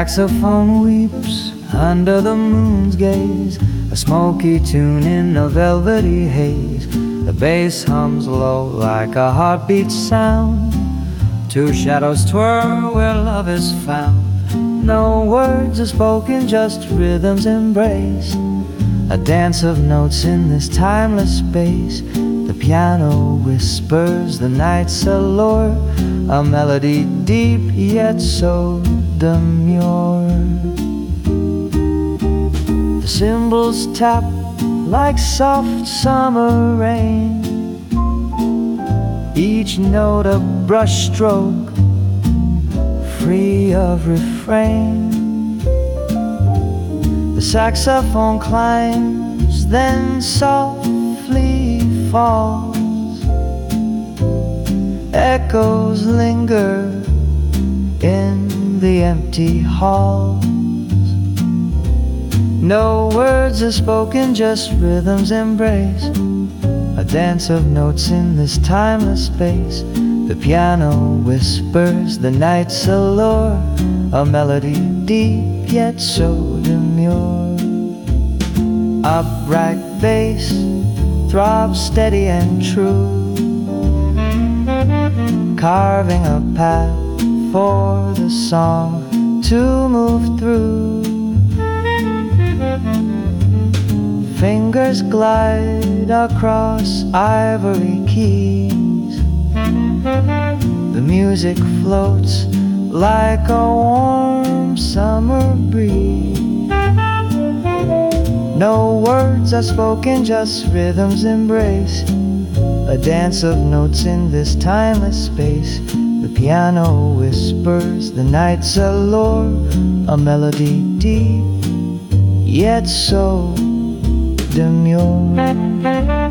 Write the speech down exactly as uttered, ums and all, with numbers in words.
saxophone weeps under the moon's gaze, a smoky tune in a velvety haze. The bass hums low like a heartbeat sound. Two shadows twirl where love is found. No words are spoken, just rhythm's embrace, a dance of notes in this timeless space. The piano whispers the night's allure, a melody deep yet so demure. The cymbals tap like soft summer rain, each note a brushstroke free of refrain. The saxophone climbs, then softly falls. Echoes linger in the empty halls. No words are spoken, just rhythm's embrace, a dance of notes in this timeless space. The piano whispers the night's allure, a melody deep yet so demure. Upright bass throbs steady and true, carving a path for the song to move through. Fingers glide across ivory keys. The music floats like a warm summer breeze. No words are spoken, just rhythm's embrace, a dance of notes in this timeless space. The piano whispers the night's allure, a melody deep yet so demure.